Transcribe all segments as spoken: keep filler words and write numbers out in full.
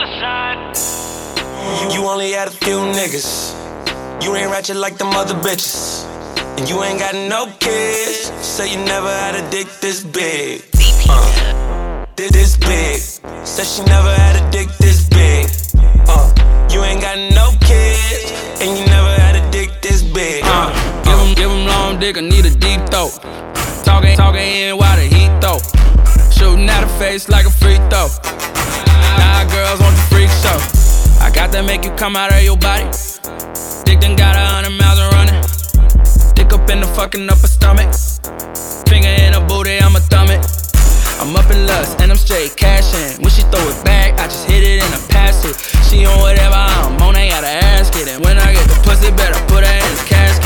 You only had a few niggas. You ain't ratchet like them other bitches. And you ain't got no kids. So you never had a dick this big. Uh, this big. Said she never had a dick this big. Uh, you ain't got no kids. And you never had a dick this big. Uh, give him, give him long dick, I need a deep throat. Talking, talking in while the heat though. Shooting at her face like a free throw. Nah, girls want the freak show. I got that make you come out of your body. Dick done got a hundred miles and running. Dick up in the fucking upper stomach. Finger in her booty, I'ma thumb it. I'm up in lust and I'm straight cashing. When she throw it back, I just hit it in a pass it. She on whatever I'm on, ain't gotta ask it. And when I get the pussy, better put her in the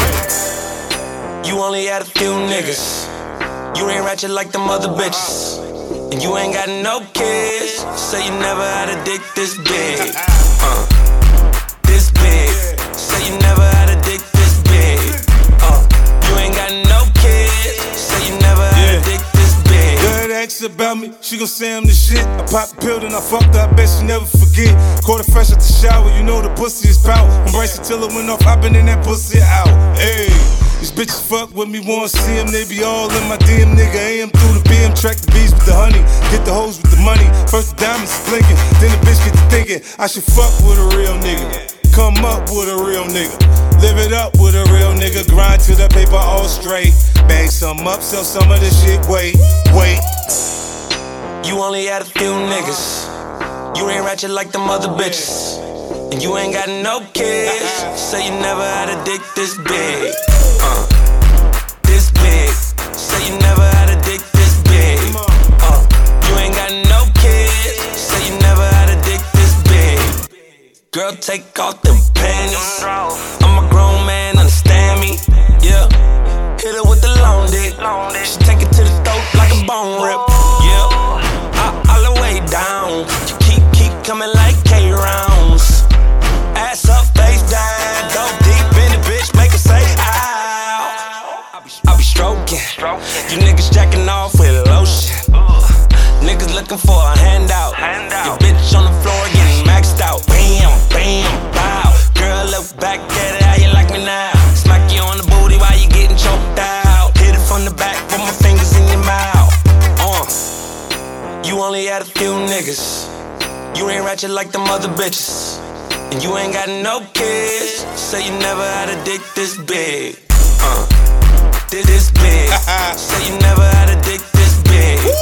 casket. You only had a few niggas. You ain't ratchet like them other bitches. And you ain't got no kids. So you never had a dick this big. Uh, this big. So you never had a dick this big. Uh, you ain't got no kids. So you never had yeah. a dick this big. Good ex about me, she gon' say I'm the shit. I popped the pill, then I fucked her, I bet she never forget. Caught her fresh out the shower, you know the pussy is power. When Bryson Tiller went off, I been in that pussy out. Hey. These bitches fuck with me, wanna see them, they be all in my D M, nigga. A M through the B M, track the bees with the honey. Get the hoes with the money, first the diamonds blinking. Then the bitch get to thinking, I should fuck with a real nigga. Come up with a real nigga. Live it up with a real nigga. Grind to the paper all straight. Bang some up, sell some of the shit, wait, wait. You only had a few niggas. You ain't ratchet like them other bitches. And you ain't got no kids. So you never had a dick this big. Uh, this big. So you never had a dick this big. Uh, you ain't got no kids. So you never had a dick this big. Girl, take off them panties. I'm a grown man, understand me. Yeah. Hit her with the long dick. She take it to the throat like a bone rip. Yeah. All the way down. You keep, keep coming like K-rounds. Ass up, face down. Go deep in the bitch, make her say ow. I'll be, I'll be stroking. You niggas jacking off with lotion. Niggas looking for a handout. Your bitch on the floor getting maxed out. Bam, bam, bow. Girl, look back at it, how you like me now? Smack you on the booty while you getting choked out. Hit it from the back, put my fingers in your mouth. Uh, you only had a few niggas. You ain't ratchet like them other bitches. And you ain't got no kids. So you never had a dick this big. Uh, this big. So you never had a dick this big.